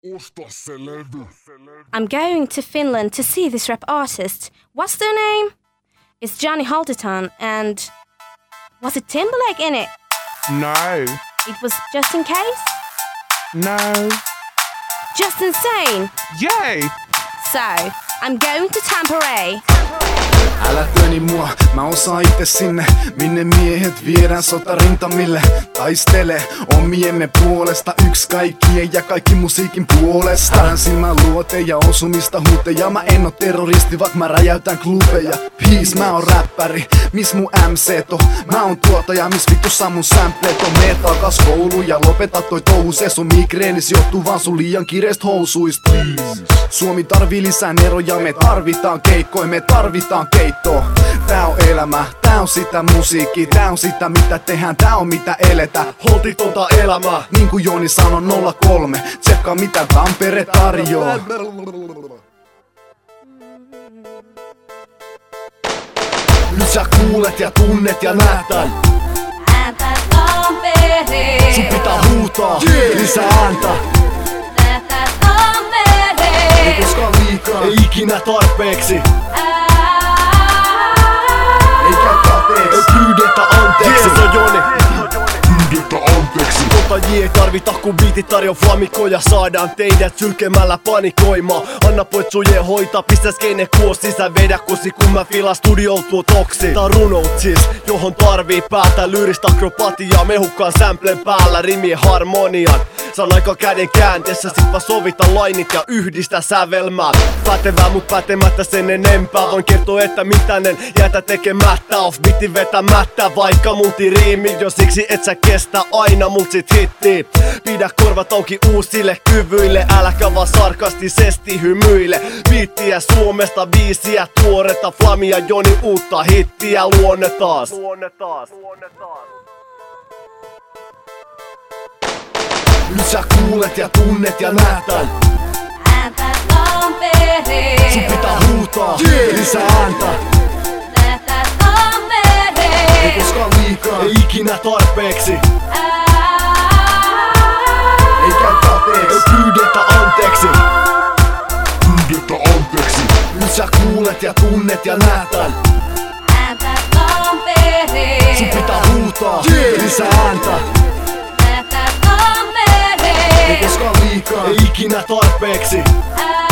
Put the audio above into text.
Osta se levy. I'm going to Finland to see this rap artist. What's their name? It's Johnny Halterton and... Was it Timberlake in it? No. It was Just In Case? No. Just Insane? Yay! So, I'm going to Tampere. Älä työni mua, mä osaan itse sinne, minne miehet viedään sotarintamille. Taistele omiemme puolesta, yksi kaikkien ja kaikki musiikin puolesta. Silmän luote ja osumista huuteja, mä en oo terroristi, vaikka mä räjäytän klubeja. Peace, mä oon räppäri, miss mun MC-to? Mä oon tuottaja, miss vittussa mun sampleto? Mee takas kouluun ja lopeta toi touhu, se sun migreenis johtuu vaan sun liian kireest housuista. Suomi tarvii lisää neroja, me tarvitaan keikkoja, me tarvitaan keittoa. Tää on elämä, tää on sitä musiikkia, tää on sitä mitä tehdään, tää on mitä eletään. Holtitonta elämää, niinku Joni sanoi 03, tsekkaa mitä Tampere tarjoaa. Nyt sä kuulet ja tunnet ja näet tän. Ääntä Tampere. Sun pitää huutaa, lisää ääntä. Tätä Tampere. Ei koskaan liikaa, ei ikinä tarpeeksi. Eikä kateeksi, ei pyydetä anteeksi. Se on Joni. Pyydetä anteeksi. Ei tarvita kun biitit tarjo flamikoja. Saadaan teidät sylkemällä panikoimaan. Anna poit suje hoitaa, pistä skene kuos sisään. Vedä kosi kun mä filaan studiol tuo toksi. Tää on runout siis, johon tarvii päätä. Lyyristä akrobatiaa, me hukkaan samplen päällä rimien harmonian. Saan aika käden käänteessä, sit mä sovitan lainit ja yhdistä sävelmää. Pätevää mut pätemättä sen enempää. Voin kertoa että mitään en jätä tekemättä. Off bitin vetämättä, vaikka multi riimi. Jo siksi et sä kestä aina mut sit hittii. Pidä korvat auki uusille kyvyille. Äläkä vaan sarkastisesti hymyile. Biittiä Suomesta, biisiä tuoretta. Flamia Joni uutta hittiä, luonne taas. Nyt sä kuulet ja tunnet ja näet tän. Ääntä Tampere. Sun pitää huutaa, lisää ääntä. Tätä Tampere. Ei koskaan liikaa, ei ikinä tarpeeksi. Eikä kateeksi, ei pyydetä anteeksi. Pyydetä anteeksi. Nyt sä kuulet ja tunnet ja näet tän. Ääntä Tampere. Sun pitää huutaa, lisää ääntä. Tätä Tampere. Ei koskaan liikaa, ei ikinä tarpeeksi.